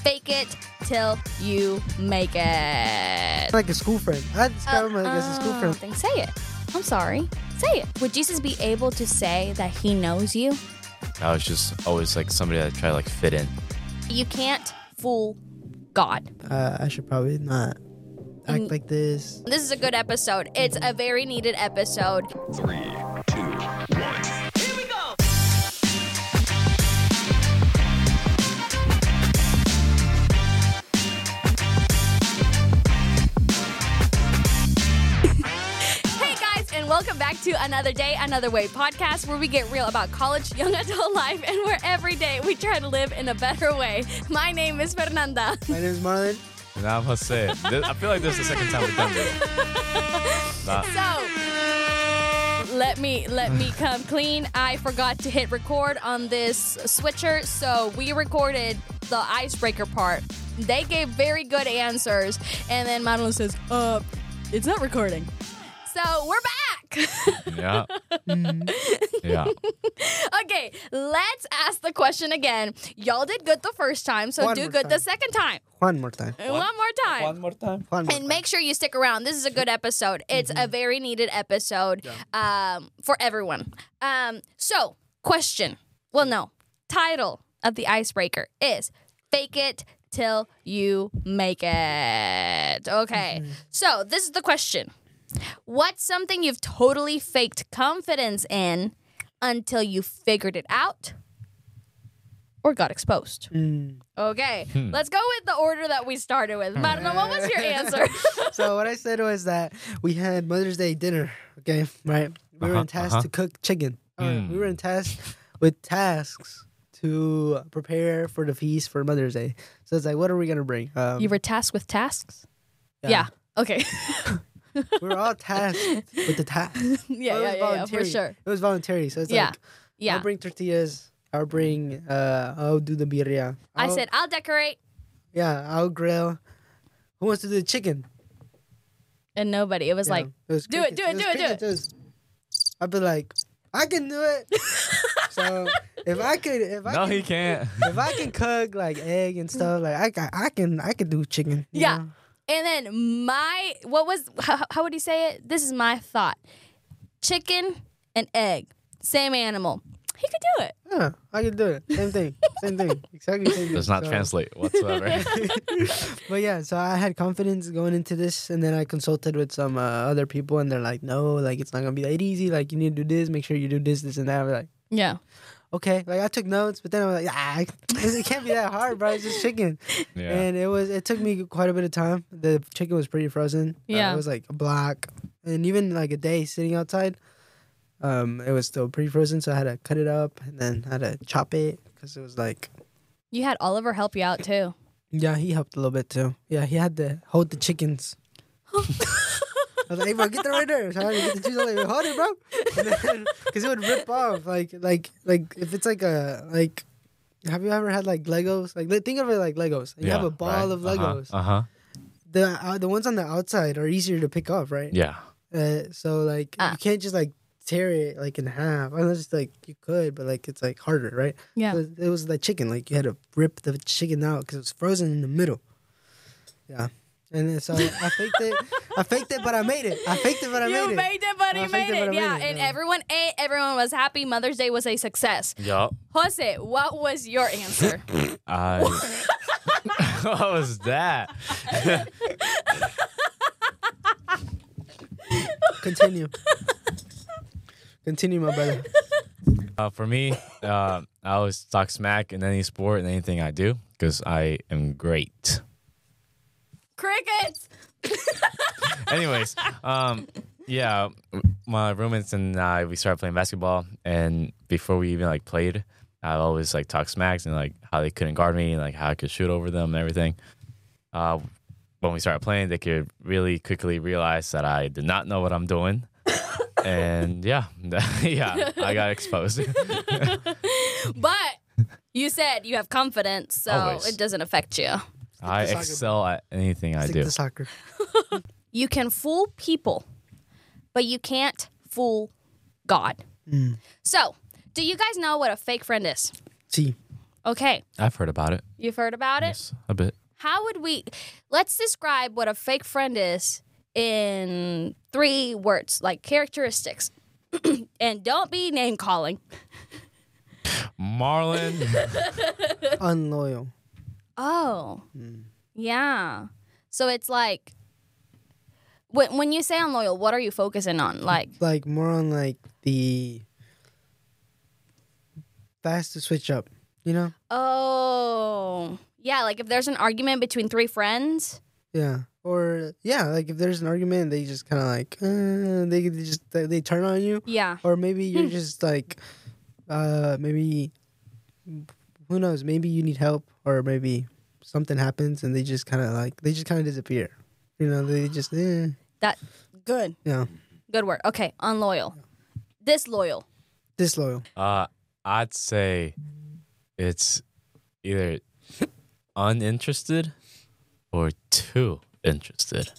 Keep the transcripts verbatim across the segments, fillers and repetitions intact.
fake it till you make it. Like a school friend. I describe him like as a school friend. Then say it. I'm sorry. Say it. Would Jesus be able to say that he knows you? I was just always like somebody that tried to like fit in. You can't fool God. Uh, I should probably not act Mm. like this. This is a good episode. It's a very needed episode. Three, two, one. Here we go. Hey guys, and welcome back to Another Day, Another Way podcast, where we get real about college, young adult life, and where every day we try to live in a better way. My name is Fernanda. My name is Marlon. And I'm Jose. This, I feel like this is the second time we've done this. Nah. So, let me let me come clean. I forgot to hit record on this switcher, so we recorded the icebreaker part. They gave very good answers, and then Madeline says, "Uh, it's not recording." So we're back. Yeah. Yeah. Okay, let's ask the question again. Y'all did good the first time, so One do more good the time. second time. One more time. One, more time. One more time. One more And time. make sure you stick around. This is a good episode. It's a very needed episode um, for everyone. Um, so, question. Well, no. Title of the icebreaker is Fake It Till You Make It. Okay. So, this is the question. What's something you've totally faked confidence in until you figured it out or got exposed? Mm. Okay, let's go with the order that we started with. Madeline, what was your answer? So what I said was that we had Mother's Day dinner. Okay, right? We were Uh-huh, in task uh-huh. to cook chicken. Or Mm. We were in task with tasks to prepare for the feast for Mother's Day. So it's like, what are we gonna bring? Um, You were tasked with tasks? Yeah. Okay. we were all tasked with the task. yeah, Well, it was yeah, yeah, yeah, for voluntary. sure. It was voluntary. So it's Yeah. like, Yeah. I'll bring tortillas. I'll bring. Uh, I'll do the birria. I I'll- said, I'll decorate. yeah, I'll grill. Who wants to do the chicken? And nobody. It was Yeah, like, it was do it, do it, was do it, do crickets. was- I'd be like, I can do it. So if I could, if I No, can, he can't. if I can cook like egg and stuff, like I, ca- I can, I can do chicken. you yeah. know? And then my, what was, how, how would he say it? This is my thought. Chicken and egg, same animal. He could do it. Yeah, I can do it. Same thing. Same thing. Exactly same thing. Does not So- translate whatsoever. But yeah, so I had confidence going into this, and then I consulted with some uh, other people, and they're like, "No, like it's not gonna be that easy. Like you need to do this. Make sure you do this, this, and that." I'm like, Yeah. okay. Like I took notes, but then I'm like, ah, it can't be that hard, bro. It's just chicken. Yeah. And it was. It took me quite a bit of time. The chicken was pretty frozen. Uh, Yeah. it was like black, and even like a day sitting outside, um, it was still pretty frozen. So I had to cut it up, and then I had to chop it because it was like. You had Oliver help you out too. Yeah, he helped a little bit too. Yeah, he had to hold the chickens. I was like, "Hey, bro, get that right there." So I had to get the juice. I was like, "Hold it, bro," because it would rip off. Like, like, like if it's like a like. Have you ever had like Legos? Like, li- think of it like Legos. And you have a ball of Legos. Uh huh. The uh, the ones on the outside are easier to pick up, right? Yeah. Uh, so like Ah. you can't just like tear it like in half. Unless like you could, but like it's like harder, right? Yeah. So it was like chicken. Like you had to rip the chicken out because it was frozen in the middle. Yeah. And then, so I faked it. I faked it, but I made it. I faked it, but I You made it. made it, but I you faked made it, but it. I made Yeah, it, and yeah. everyone ate. Everyone was happy. Mother's Day was a success. Yup. Jose, what was your answer? I. What was that? Continue. Continue, my brother. Uh, for me, uh, I always talk smack in any sport and anything I do because I am great. Crickets. Anyways, um, yeah, my roommates and I, we started playing basketball, and before we even like played, I always like talk smacks and like how they couldn't guard me, and like how I could shoot over them and everything. Uh, when we started playing, they could really quickly realize that I did not know what I'm doing. And yeah, yeah, I got exposed. But you said you have confidence, so Always. it doesn't affect you. I soccer excel at anything I Stick do. to soccer. You can fool people, but you can't fool God. Mm. So, do you guys know what a fake friend is? See. Okay, I've heard about it. you've heard about it. Yes, a bit. How would we? Let's describe what a fake friend is in three words, like characteristics. And don't be name calling. Marlon. Unloyal. Oh, yeah. So it's like when when you say unloyal, what are you focusing on? Like, Like more on like the fast to switch up. You know? oh, yeah. Like if there's an argument between three friends. Yeah. Or yeah, like if there's an argument, they just kind of like uh, they, they just they, they turn on you. Yeah. Or maybe you're just like, uh, maybe who knows? Maybe you need help, or maybe something happens and they just kind of like they just kind of disappear. You know, they just eh. That good. Yeah, Good word. Okay, unloyal. Disloyal. disloyal. Uh, I'd say it's either uninterested or too interested.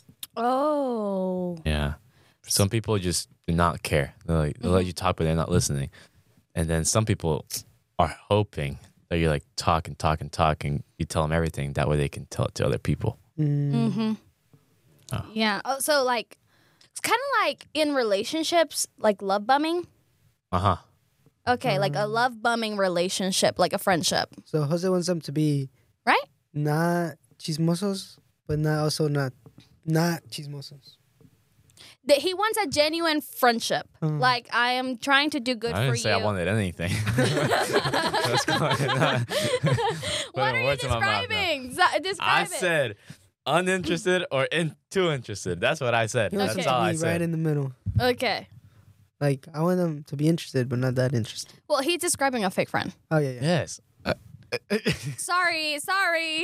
Oh. Yeah. Some people just do not care. They like, they let you talk, but they're not listening. And then some people are hoping that you're like talk and talk and talk, and you tell them everything. That way they can tell it to other people. Mm. Mm-hmm. Oh. Yeah. Oh, so like, it's kind of like in relationships, like love bumming. Uh huh. Okay, like a love bumming relationship, like a friendship, So Jose wants them to be right? not chismosos, but not also not not chismosos. That he wants a genuine friendship. Mm. Like I am trying to do good I for didn't you. say I wanted anything. Let's go ahead. What are you Words in my mouth now. describing? Z- describe I it. said uninterested or in too interested. That's what I said. He wants Okay. That's them all to I be said. right in the middle. Okay. Like I want them to be interested, but not that interested. Well, he's describing a fake friend. Oh yeah, yeah. Yes. Uh, Sorry, sorry.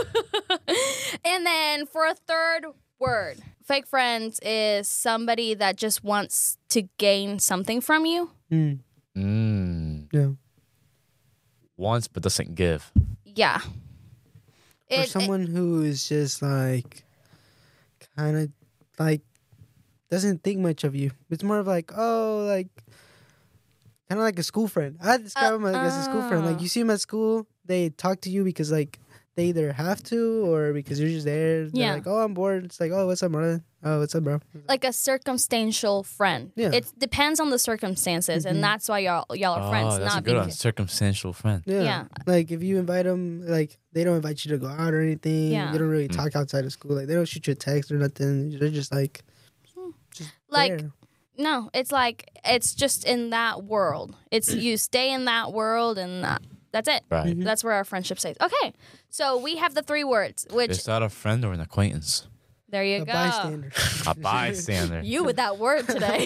And then for a third word, fake friends is somebody that just wants to gain something from you. Mm. mm, Yeah. wants but doesn't give. Yeah. Or It- someone who is just like kind of like doesn't think much of you. It's more of like, oh, like kind of like a school friend. I describe Uh, him like as a school friend. Like uh. you see him at school, they talk to you because like they either have to or because you're just there. They're Yeah. like, oh, I'm bored. It's like, oh, what's up, Marlon? Oh, what's up, bro? like a circumstantial friend. Yeah. It depends on the circumstances, Mhm. and that's why y'all y'all are friends. Oh, that's not a good one. because Circumstantial friend. Yeah. Yeah. Like if you invite them, like they don't invite you to go out or anything. Yeah. They don't really Mm. talk outside of school. Like they don't shoot you a text or nothing. They're just like, just like there. no, it's like it's just in that world. It's you stay in that world, and that, that's it. Right. Mhm. That's where our friendship stays. Okay, so we have the three words, which Is that a friend or an acquaintance? there you a go. bystander. A bystander. You with that word today.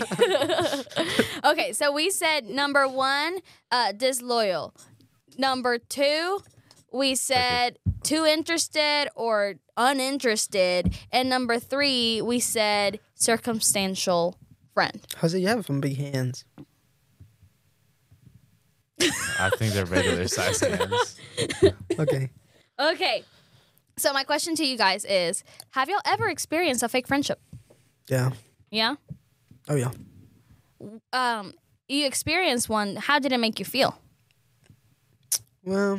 Okay, so we said number one, uh, disloyal. Number two, we said too interested or uninterested. And number three, we said circumstantial friend. Jose, you have some big hands. I think they're regular size hands. Okay. Okay, so my question to you guys is, have y'all ever experienced a fake friendship? Yeah. Yeah? Oh yeah. Um, you experienced one. How did it make you feel? Well,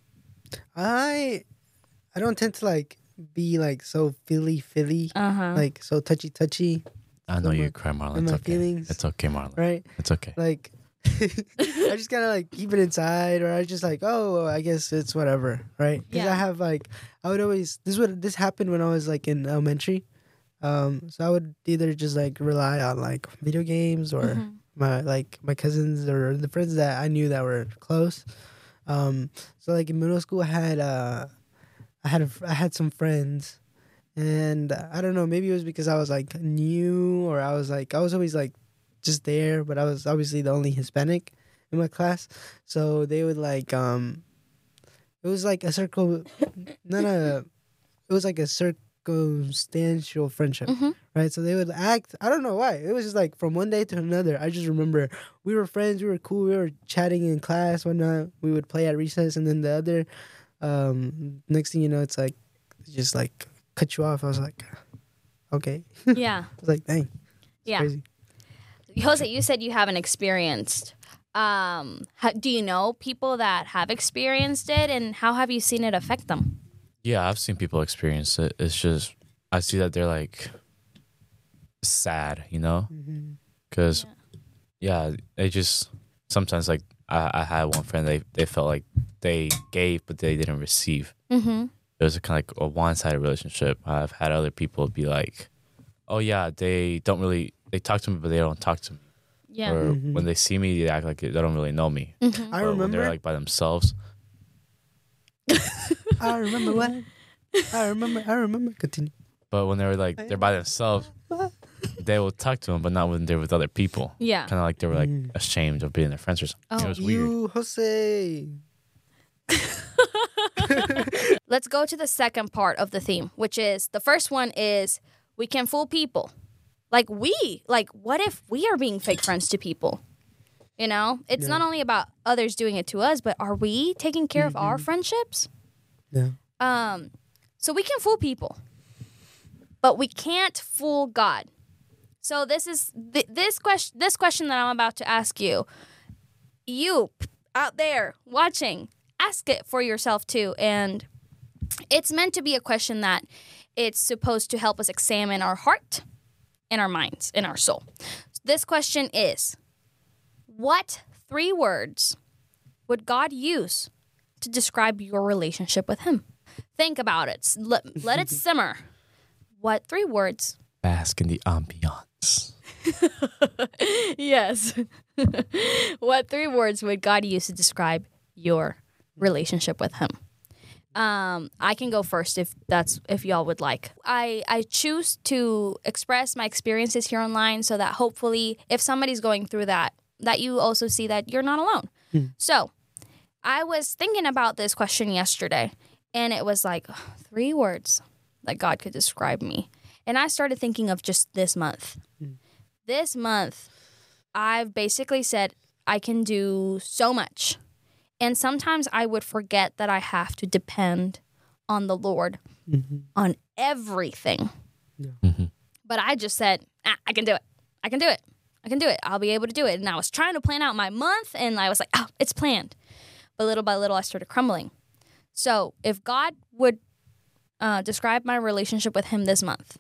I I don't tend to like be like so feely feely, Uh-huh. like so touchy touchy, I know In you my- cry, Marlon. in It's my okay. feelings. It's okay, Marlon. right? It's okay. Like I just kind of like keep it inside, or I just like, oh, I guess it's whatever, right? Because Yeah. I have like I would always this would this happened when I was like in elementary, um, so I would either just like rely on like video games or Mhm. my like my cousins or the friends that I knew that were close. Um, so like in middle school, I had uh, I had a, I had some friends, and uh, I don't know, maybe it was because I was like new, or I was like I was always like just there, but I was obviously the only Hispanic in my class, so they would like um, it was like a circle, not a, it was like a circumstantial friendship, Mhm. right? So they would act. I don't know why. It was just like from one day to another. I just remember we were friends. We were cool. We were chatting in class, whatnot. We would play at recess, and then the other, um, next thing you know, it's like just like cut you off. I was like, okay. Yeah. I was like, dang, it's Yeah. crazy. Jose, you said you haven't experienced Um, ha- do you know people that have experienced it, and how have you seen it affect them? Yeah, I've seen people experience it. It's just I see that they're like sad, you know, because yeah. they just sometimes like I, I had one friend they they felt like they gave but they didn't receive. Mm-hmm. It was a kind of like a one-sided relationship. I've had other people be like, "Oh yeah, they don't really they talk to me, but they don't talk to me." Yeah. Or Mhm. when they see me, they act like they don't really know me. Mm-hmm. I But when remember. they're like by themselves. I remember what. I remember. I remember. Continue. But when they're like they're by themselves, they will talk to them, but not when they're with other people. Yeah. Kind of like they were like Mm. ashamed of being their friends or something. Oh. It was weird. You, Jose. Let's go to the second part of the theme, which is the first one is we can fool people. Like we, like what if we are being fake friends to people? You know, it's Yeah. not only about others doing it to us, but are we taking care of our friendships? Yeah. Um, so we can fool people, but we can't fool God. So this is th- this question. This question that I'm about to ask you, you p- out there watching, ask it for yourself too. And it's meant to be a question that it's supposed to help us examine our heart, and our minds, and our soul. This question is: what three words would God use to describe your relationship with Him? Think about it. S- Let, let it simmer. What three words? Bask in the ambiance. Yes. What three words would God use to describe your relationship with Him? Um, I can go first if that's if y'all would like. I I choose to express my experiences here online so that hopefully, if somebody's going through that, that you also see that you're not alone. So, I was thinking about this question yesterday, and it was like three words that God could describe me, and I started thinking of just this month. This month, I've basically said I can do so much. And sometimes I would forget that I have to depend on the Lord on everything. Mhm. But I just said, ah, I can do it. I can do it. I can do it. I'll be able to do it. And I was trying to plan out my month, and I was like, oh, it's planned. But little by little, I started crumbling. So if God would uh, describe my relationship with Him this month,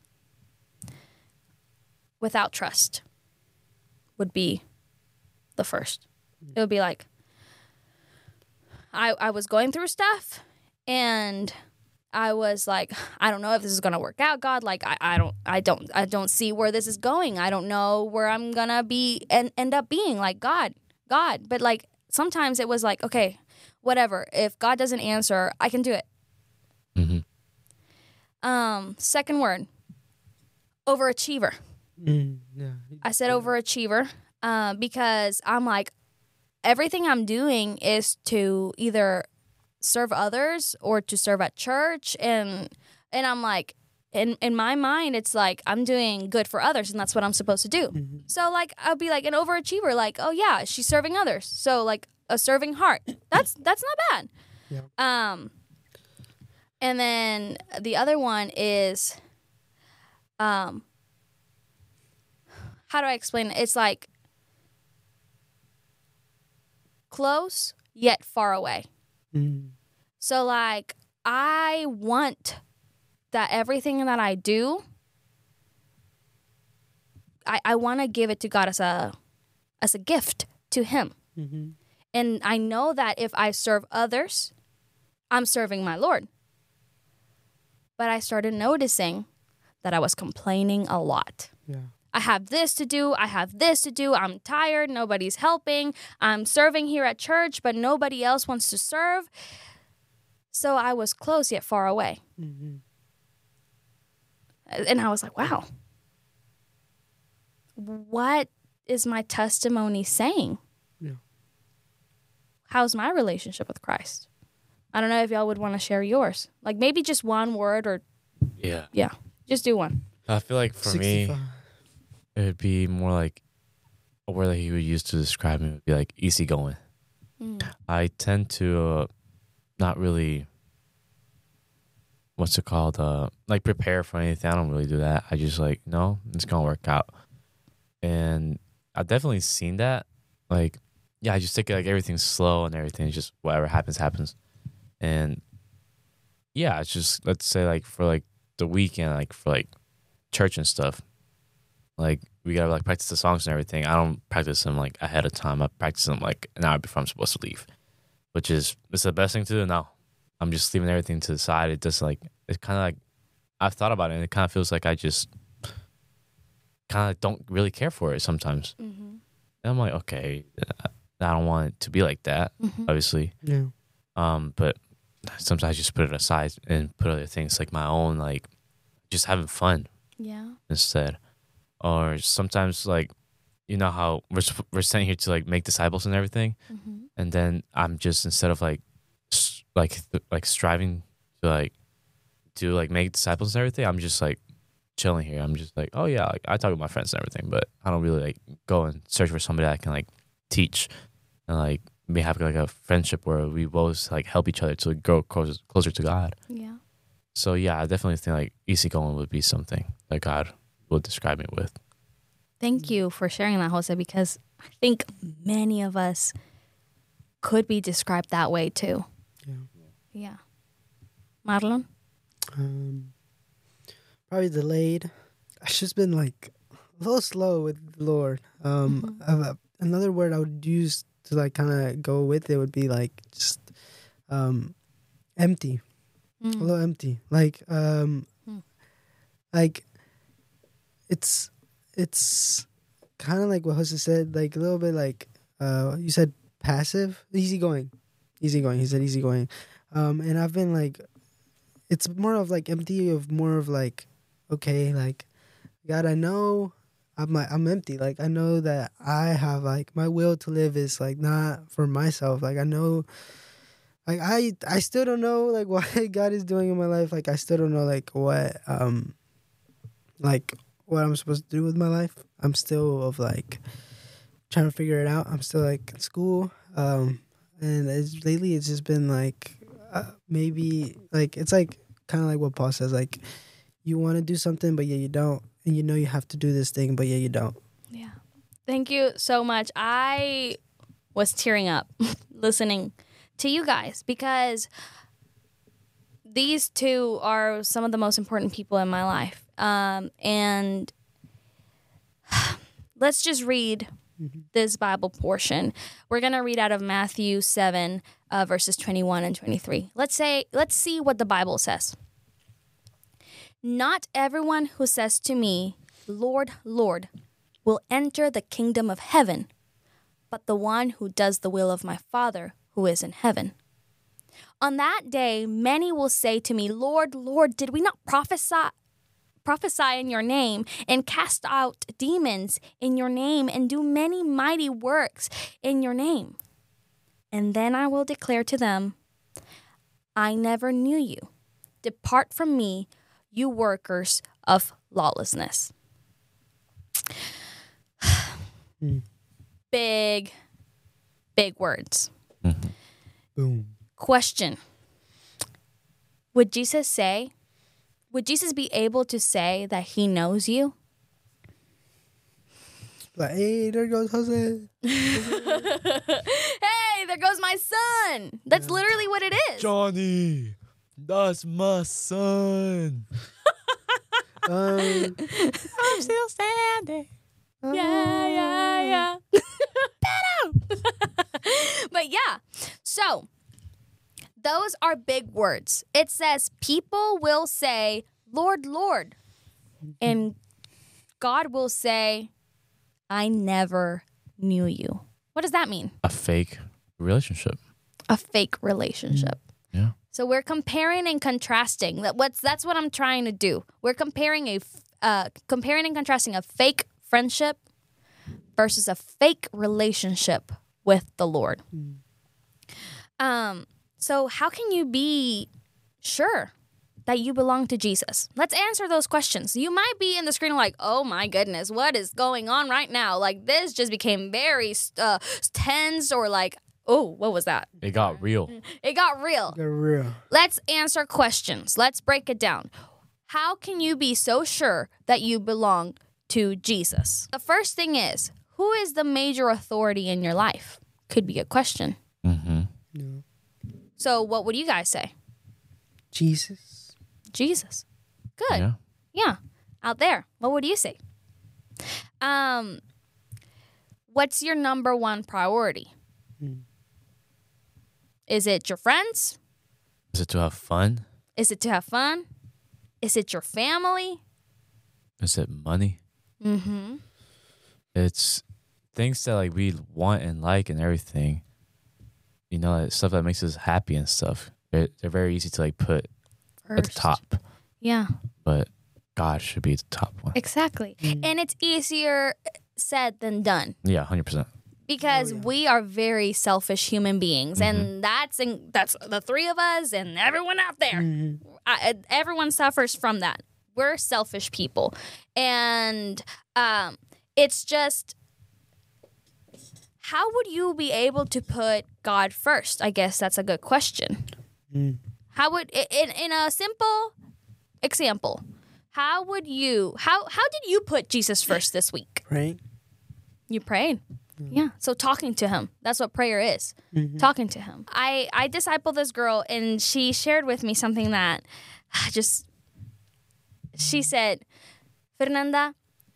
without trust would be the first. It would be like, I, I was going through stuff, and I was like, I don't know if this is gonna work out, God. Like I, I don't I don't I don't see where this is going. I don't know where I'm gonna be and end up being. Like God, God. But like sometimes it was like, okay, whatever. If God doesn't answer, I can do it. Mm-hmm. Um, second word, overachiever. Mm, yeah. I said overachiever uh, because I'm like, everything I'm doing is to either serve others or to serve at church, and and I'm like, in in my mind, it's like I'm doing good for others, and that's what I'm supposed to do. Mm-hmm. So like I'll be like an overachiever, like, oh yeah, she's serving others, so like a serving heart. That's that's not bad. Yeah. Um, and then the other one is, um, how do I explain it? It's like close yet far away. Mm. So like I want that everything that I do, I, I want to give it to God as a as a gift to Him. Mm-hmm. And I know that if I serve others, I'm serving my Lord. But I started noticing that I was complaining a lot. Yeah. I have this to do. I have this to do. I'm tired. Nobody's helping. I'm serving here at church, but nobody else wants to serve. So I was close yet far away. Mm-hmm. And I was like, wow. What is my testimony saying? Yeah. How's my relationship with Christ? I don't know if y'all would want to share yours. Like maybe just one word or, Yeah. yeah, just do one. I feel like for me, sixty-five. it would be more like a word that he would use to describe me would be like easygoing. Mm. I tend to uh, not really, what's it called, uh, like prepare for anything. I don't really do that. I just like, no, it's going to work out. And I've definitely seen that. Like yeah, I just take it like everything's slow and everything. Just whatever happens, happens. And yeah, it's just, let's say like for like the weekend, like for like church and stuff, like we gotta like practice the songs and everything. I don't practice them like ahead of time. I practice them like an hour before I'm supposed to leave, which is, it's the best thing to do. No, I'm just leaving everything to the side. It just like, it's kind of like, I've thought about it and it kind of feels like I just kind of don't really care for it sometimes. Mm-hmm. And I'm like, okay, I don't want it to be like that, Mm-hmm. obviously. Yeah. Um, but sometimes I just put it aside and put other things like my own, like just having fun Yeah. instead. Or sometimes like, you know how we're sp- we're sent here to like make disciples and everything, Mm-hmm. and then I'm just, instead of like s- like th- like striving to like to like make disciples and everything, I'm just like chilling here. I'm just like, oh yeah, like I talk with my friends and everything, but I don't really like go and search for somebody that can like teach and like we have like a friendship where we both like help each other to grow closer closer to God. Yeah. So yeah, I definitely think like easygoing would be something that God would describe me with. Thank you for sharing that, Jose, because I think many of us could be described that way too. Yeah. Yeah. Marlon? Um, probably delayed. I've just been like a little slow with the Lord. Um, uh, another word I would use to like kind of go with it would be like just um, empty, a little empty. Like um, Mm. like it's it's kind of like what Jose said, like a little bit like uh, you said passive, easygoing, easygoing. He said easygoing, um, and I've been like. It's more of like empty of more of like, okay, like, God, I know I'm like, I'm empty. Like, I know that I have like my will to live is like not for myself. Like, I know, like, I, I still don't know like what God is doing in my life. Like, I still don't know like what, um, like what I'm supposed to do with my life. I'm still of like trying to figure it out. I'm still like in school. Um, and it's, lately it's just been like, uh, maybe like, it's like, kind of like what Paul says, like you want to do something but yeah you don't, and you know you have to do this thing but yeah you don't. Yeah. Thank you so much. I was tearing up listening to you guys because these two are some of the most important people in my life. Um, and let's just read this Bible portion. We're going to read out of Matthew seven, uh, verses twenty-one and twenty-three. Let's say, let's see what the Bible says. Not everyone who says to me, Lord, Lord, will enter the kingdom of heaven, but the one who does the will of my Father who is in heaven. On that day, many will say to me, Lord, Lord, did we not prophesy prophesy in your name and cast out demons in your name and do many mighty works in your name? And then I will declare to them, I never knew you. Depart from me, you workers of lawlessness. Mm. Big, big words. Mm-hmm. Boom. Question. Would Jesus say, would Jesus be able to say that he knows you? Like, hey, there goes Jose. Hey, there goes my son. That's literally what it is. Johnny, that's my son. um I'm still standing. Yeah, yeah, yeah. But yeah, so those are big words. It says people will say, Lord, Lord. And God will say, I never knew you. What does that mean? A fake relationship. A fake relationship. Yeah. So we're comparing and contrasting. That what's that's what I'm trying to do. We're comparing a f- uh, comparing and contrasting a fake friendship versus a fake relationship with the Lord. Mm. Um. So how can you be sure that you belong to Jesus? Let's answer those questions. You might be in the screen like, oh my goodness, what is going on right now? Like this just became very uh, tense, or like, oh, what was that? It got real. It got real. they're real. Let's answer questions. Let's break it down. How can you be so sure that you belong to Jesus? The first thing is, who is the major authority in your life? could be a question. Mm-hmm. No. So what would you guys say? Jesus. Jesus. Good. Yeah. Yeah. Out there. What would you say? Um, what's your number one priority? Mm. Is it your friends? Is it to have fun? Is it to have fun? Is it your family? Is it money? Mm-hmm. It's things that like we want and like and everything. You know, stuff that makes us happy and stuff. They're, they're very easy to like put at the top, Yeah. but God should be the top one. Exactly. And it's easier said than done. Yeah, one hundred percent. Because Oh, yeah. we are very selfish human beings, and that's in, that's the three of us and everyone out there. Mm-hmm. I, everyone suffers from that. We're selfish people, and um, it's just how would you be able to put God first? I guess that's a good question. Mm. How would in in a simple example? How would you how how did you put Jesus first this week? Right? You prayed. Yeah. So talking to him. That's what prayer is. Mm-hmm. Talking to him. I, I discipled this girl and she shared with me something that just, she said, Fernanda,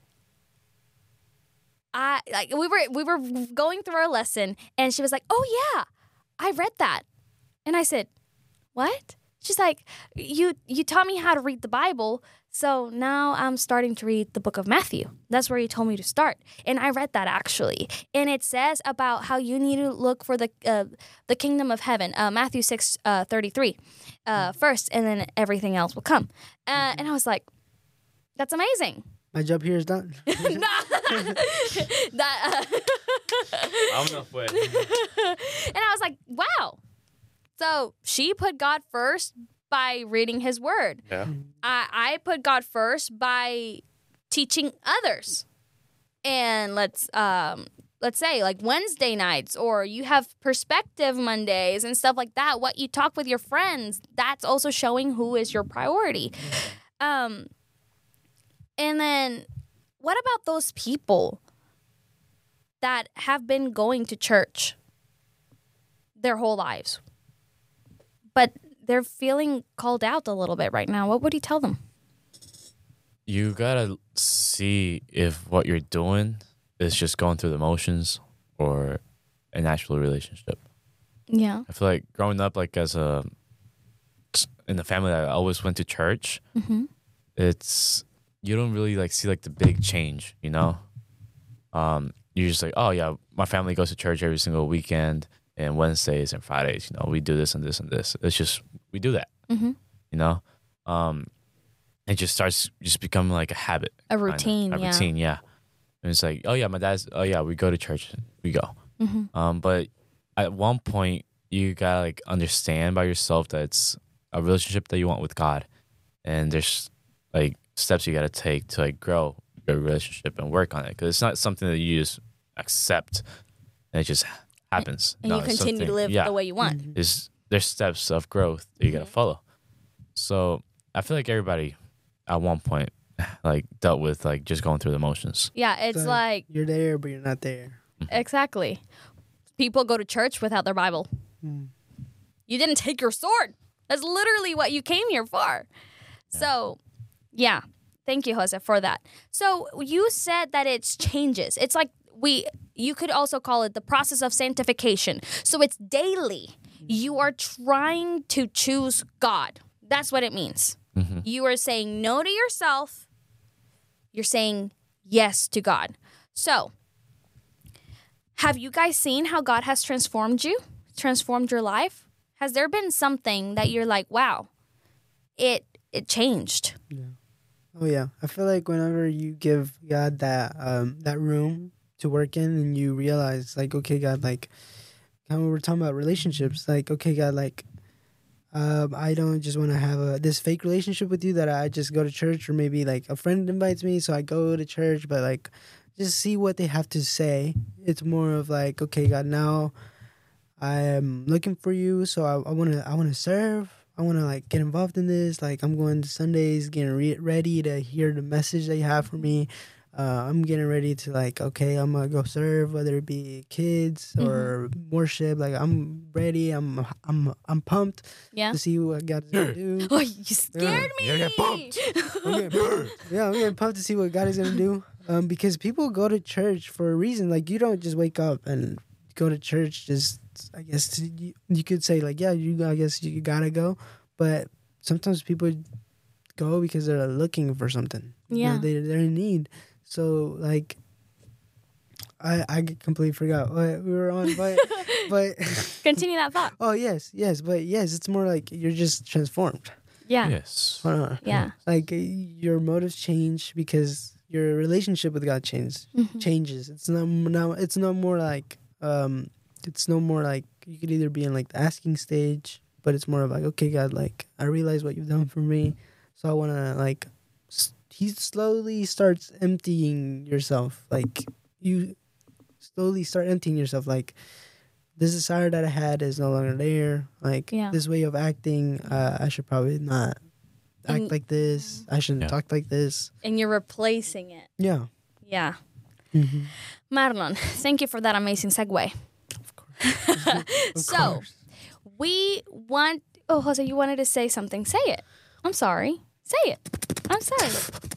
I like we were we were going through our lesson and she was like, oh yeah, I read that. And I said, what? She's like, you you taught me how to read the Bible, so now I'm starting to read the book of Matthew. That's where you told me to start. And I read that actually. And it says about how you need to look for the uh, the kingdom of heaven, uh, Matthew six thirty-three, uh, first, and then everything else will come. Uh, and I was like, that's amazing. My job here is done. that, uh, I'm not wet. and I was like, wow. So she put God first by reading his word. Yeah. I, I put God first by teaching others. And let's um let's say like Wednesday nights, or you have perspective Mondays and stuff like that. What you talk with your friends, that's also showing who is your priority. Um and then what about those people that have been going to church their whole lives, but they're feeling called out a little bit right now? What would you tell them? You gotta see if what you're doing is just going through the motions or an actual relationship. Yeah. I feel like growing up, like as a in the family that I always went to church, Mm-hmm. it's you don't really like see like the big change, you know. Um, you're just like, oh yeah, my family goes to church every single weekend and Wednesdays and Fridays. You know, we do this and this and this. It's just we do that, Mm-hmm. you know. Um, it just starts just becoming like a habit, A kinda. routine, a yeah. routine, yeah. And it's like, oh yeah, my dad's, oh yeah, we go to church, we go. Mm-hmm. Um, but at one point, you gotta like understand by yourself that it's a relationship that you want with God, and there's like steps you gotta take to like grow your relationship and work on it, because it's not something that you just accept and it just happens. And No, you it's continue to something- live yeah, the way you want. There's there's steps of growth that you gotta follow. So I feel like everybody at one point like dealt with like just going through the motions. Yeah, it's So like, you're there, but you're not there. exactly. People go to church without their Bible. Mm. You didn't take your sword. That's literally what you came here for. So, yeah. Thank you, Jose, for that. So you said that it's changes. It's like we, you could also call it the process of sanctification. So it's daily. You are trying to choose God. That's what it means. Mm-hmm. You are saying no to yourself. You're saying yes to God. So, have you guys seen how God has transformed you, transformed your life? Has there been something that you're like, wow, it it changed? Oh yeah, I feel like whenever you give God that um that room to work in, and you realize like, okay, God, like, kind of we're talking about relationships, like, okay, God, like, um, I don't just want to have a this fake relationship with you that I just go to church, or maybe like a friend invites me, so I go to church, but like, just see what they have to say. It's more of like, okay, God, now I am looking for you, so I want to I want to serve. I want to like get involved in this. Like, I'm going to Sundays, getting re- ready to hear the message that you have for me. uh, I'm getting ready to like, okay, I'm gonna go serve, whether it be kids or worship. Like I'm ready. I'm I'm I'm pumped Yeah. to see what God's gonna do. Oh, you scared me. You're getting pumped. I'm getting pumped. Yeah, I'm getting pumped to see what God is gonna do. Um, because people go to church for a reason. Like you don't just wake up and go to church. Just I guess to, you, you could say like, yeah, you I guess you gotta go, but sometimes people go because they're looking for something. Yeah. they they're in need. So like, I I completely forgot what we were on, but but Continue that thought. oh yes yes, but yes, it's more like you're just transformed. Yeah. Yes. Uh, Yeah. like uh, your motives change because your relationship with God changes Mhm. changes. It's not now. It's no more like um. It's no more like you could either be in like the asking stage, but it's more of like, okay, God, like I realize what you've done for me, so I want to like. S- he slowly starts emptying yourself, like you slowly start emptying yourself. Like this desire that I had is no longer there. Like Yeah. this way of acting, uh, I should probably not act And- like this. I shouldn't Yeah. talk like this. And you're replacing it. Yeah. Yeah. Mm-hmm. Marlon, thank you for that amazing segue. Of So, course. we want. Oh, Jose, you wanted to say something. Say it. I'm sorry. Say it. I'm sorry.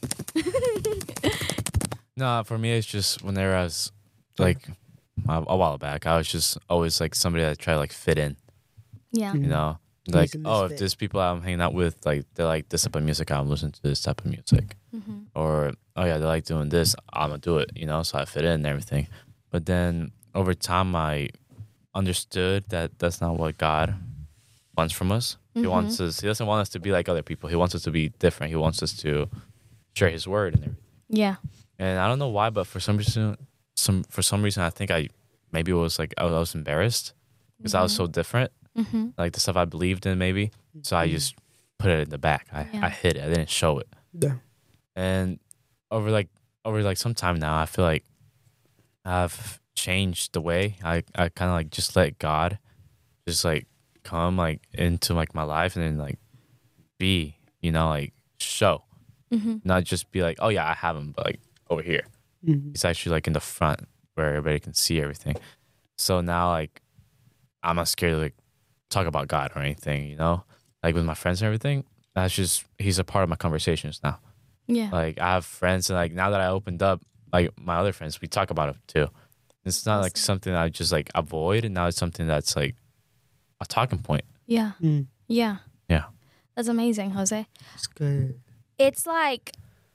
No, for me, it's just whenever I was like a, a while back, I was just always like somebody that tried to like fit in, Yeah. you know? He's Like, a oh, if misfit. there's people I'm hanging out with, like, they like this type of music, I'm listening to this type of music. Mhm. Or, oh, yeah, they like doing this, I'm going to do it, you know? So I fit in and everything. But then over time, I understood that that's not what God wants from us. He Mhm. wants us, he doesn't want us to be like other people. He wants us to be different. He wants us to share his word and everything. Yeah. And I don't know why, but for some reason, some for some reason, I think I maybe it was like I was, I was embarrassed because I was so different, Mm-hmm. like the stuff I believed in, maybe. So I just put it in the back. I, Yeah. I hid it. I didn't show it. Yeah. And over like over like some time now, I feel like I've changed the way I I kind of like just let God just like come like into like my life and then like be, you know, like show, Mm-hmm. not just be like, oh yeah, I have him, but like over here. Mhm. It's actually like in the front where everybody can see everything. So now like I'm not scared to like talk about God or anything, you know? Like with my friends and everything. That's just he's a part of my conversations now. Yeah. Like I have friends and like now that I opened up, like my other friends, we talk about it too. It's not like Awesome. something I just like avoid and now it's something that's like a talking point. Yeah. Mm. Yeah. Yeah. That's amazing, Jose. It's good. It's like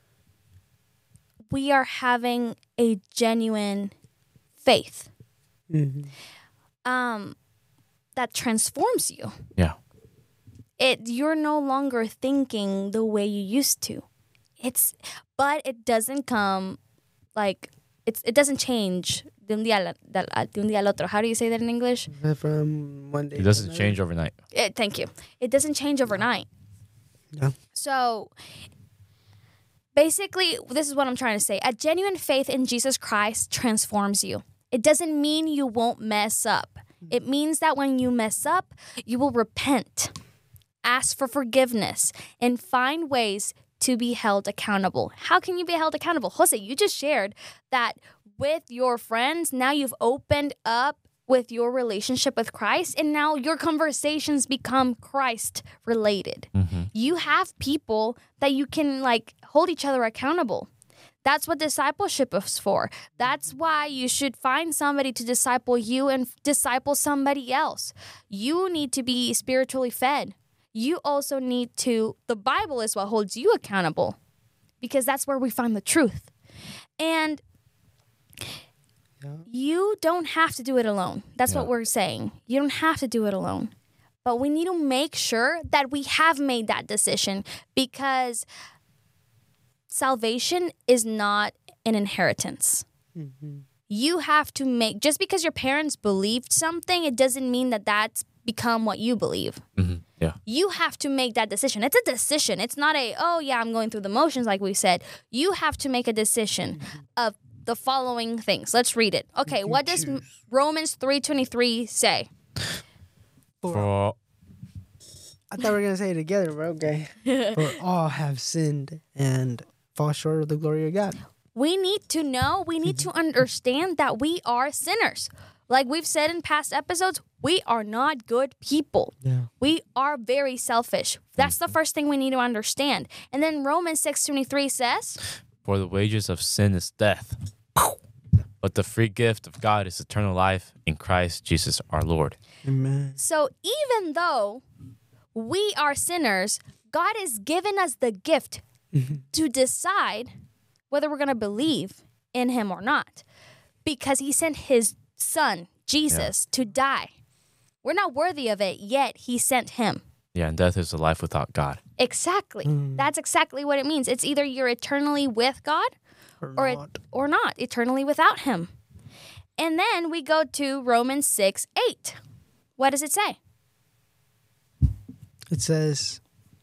we are having a genuine faith Mhm. um, that transforms you. Yeah. It you're no longer thinking the way you used to. It's but it doesn't come like it's it doesn't change de un día, al- del- al- de un día al otro. How do you say that in English? From one day. It to doesn't another. change overnight. It, thank you. It doesn't change overnight. Yeah. So basically, this is what I'm trying to say. A genuine faith in Jesus Christ transforms you. It doesn't mean you won't mess up. It means that when you mess up, you will repent, ask for forgiveness, and find ways to be held accountable. How can you be held accountable? Jose, you just shared that with your friends, now you've opened up with your relationship with Christ, and now your conversations become Christ related. Mm-hmm. You have people that you can like hold each other accountable. That's what discipleship is for. That's why you should find somebody to disciple you and disciple somebody else. You need to be spiritually fed. You also need to, the Bible is what holds you accountable because that's where we find the truth. And Yeah. you don't have to do it alone. That's Yeah. what we're saying. You don't have to do it alone. But we need to make sure that we have made that decision because salvation is not an inheritance. Mhm. You have to make, just because your parents believed something, it doesn't mean that that's become what you believe. Mm-hmm. Yeah. You have to make that decision. It's a decision. It's not a, oh yeah, I'm going through the motions like we said. You have to make a decision of the following things. Let's read it. Okay, You what does choose. Romans three twenty-three say? For I thought we were gonna say it together, but okay. For all have sinned and fall short of the glory of God. We need to know, we need to understand that we are sinners. Like we've said in past episodes, we are not good people. Yeah. We are very selfish. That's the first thing we need to understand. And then Romans six twenty-three says, For the wages of sin is death, but the free gift of God is eternal life in Christ Jesus our Lord. Amen. so even though we are sinners, God has given us the gift to decide whether we're going to believe in him or not, because he sent his son, Jesus, to die. We're not worthy of it, yet he sent him. Yeah, and death is a life without God. Exactly. That's exactly what it means. It's either you're eternally with God Or, or it, not. or not, eternally without him. And then we go to Romans six eight. What does it say? It says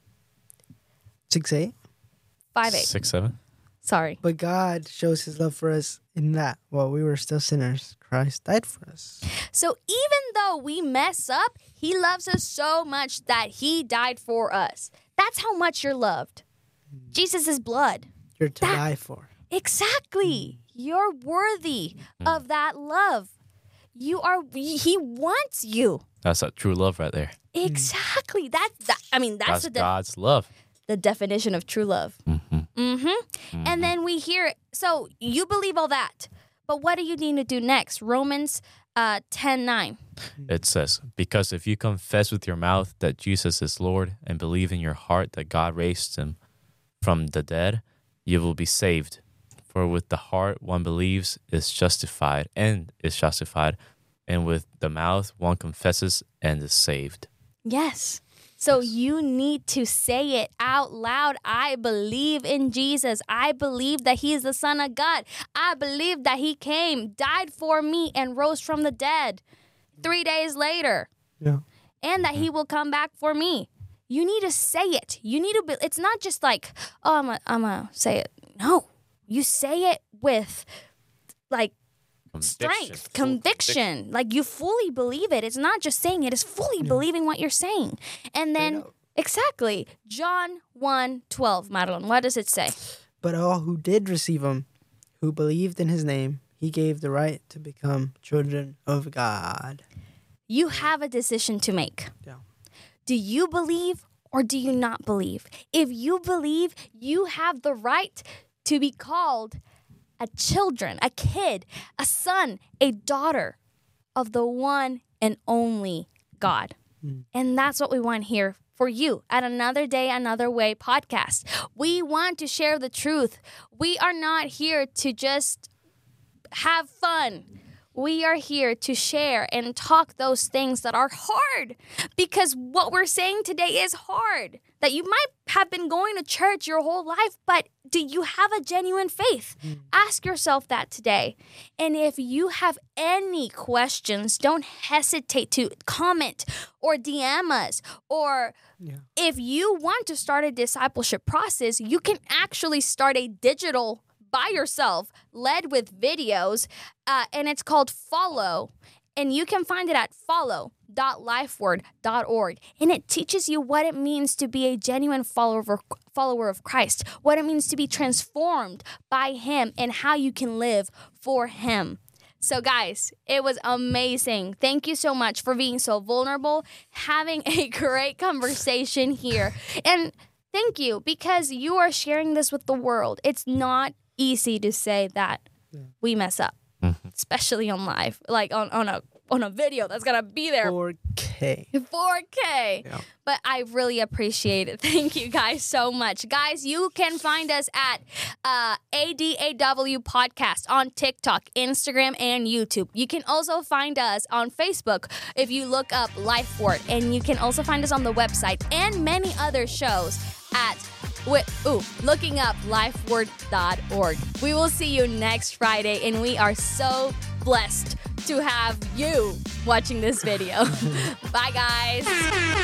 six eight. five eight. Six, seven. Sorry. But God shows his love for us in that while we were still sinners, Christ died for us. So even though we mess up, he loves us so much that he died for us. That's how much you're loved. Jesus' blood. You're to That- die for. Exactly. You're worthy of that love. You are, he wants you. That's that true love right there. Exactly. That, that I mean, that's, That's the, de- God's love. the definition of true love. Mm-hmm. Mm-hmm. And then we hear, so you believe all that, but what do you need to do next? Romans uh, ten nine. It says, because if you confess with your mouth that Jesus is Lord and believe in your heart that God raised him from the dead, you will be saved. For with the heart one believes is justified and is justified, and with the mouth one confesses and is saved. Yes. So you need to say it out loud. I believe in Jesus. I believe that he is the Son of God. I believe that he came, died for me, and rose from the dead three days later, Yeah. and that he will come back for me. You need to say it. You need to be, it's not just like, oh, I'm going I'm to say it. No. You say it with like strength, Full conviction. Like you fully believe it. It's not just saying it, it's fully believing what you're saying. And then, out. exactly, John one twelve, Madeline, what does it say? But all who did receive him, who believed in his name, he gave the right to become children of God. You have a decision to make. Yeah. Do you believe or do you not believe? If you believe, you have the right to be called a children, a kid, a son, a daughter of the one and only God. Mm. And that's what we want here for you at Another Day, Another Way podcast. We want to share the truth. We are not here to just have fun. We are here to share and talk those things that are hard, because what we're saying today is hard. That you might have been going to church your whole life, but do you have a genuine faith? Mm. Ask yourself that today. And if you have any questions, don't hesitate to comment or D M us. Or Yeah. if you want to start a discipleship process, you can actually start a digital by yourself, led with videos, uh, and it's called Follow, and you can find it at follow dot lifeword dot org, and it teaches you what it means to be a genuine follower follower of Christ, what it means to be transformed by him, and how you can live for him. So guys, it was amazing. Thank you so much for being so vulnerable, having a great conversation here, and thank you because you are sharing this with the world. It's not easy to say that yeah. we mess up, mm-hmm. especially on live, like on, on a on a video that's gonna be there. four K. four K. Yeah. But I really appreciate it. Thank you guys so much. Guys, you can find us at uh, A D A W Podcast on TikTok, Instagram, and YouTube. You can also find us on Facebook if you look up LifeWord. And you can also find us on the website and many other shows at With, ooh, looking up lifeword dot org. We will see you next Friday, and we are so blessed to have you watching this video. Bye, guys.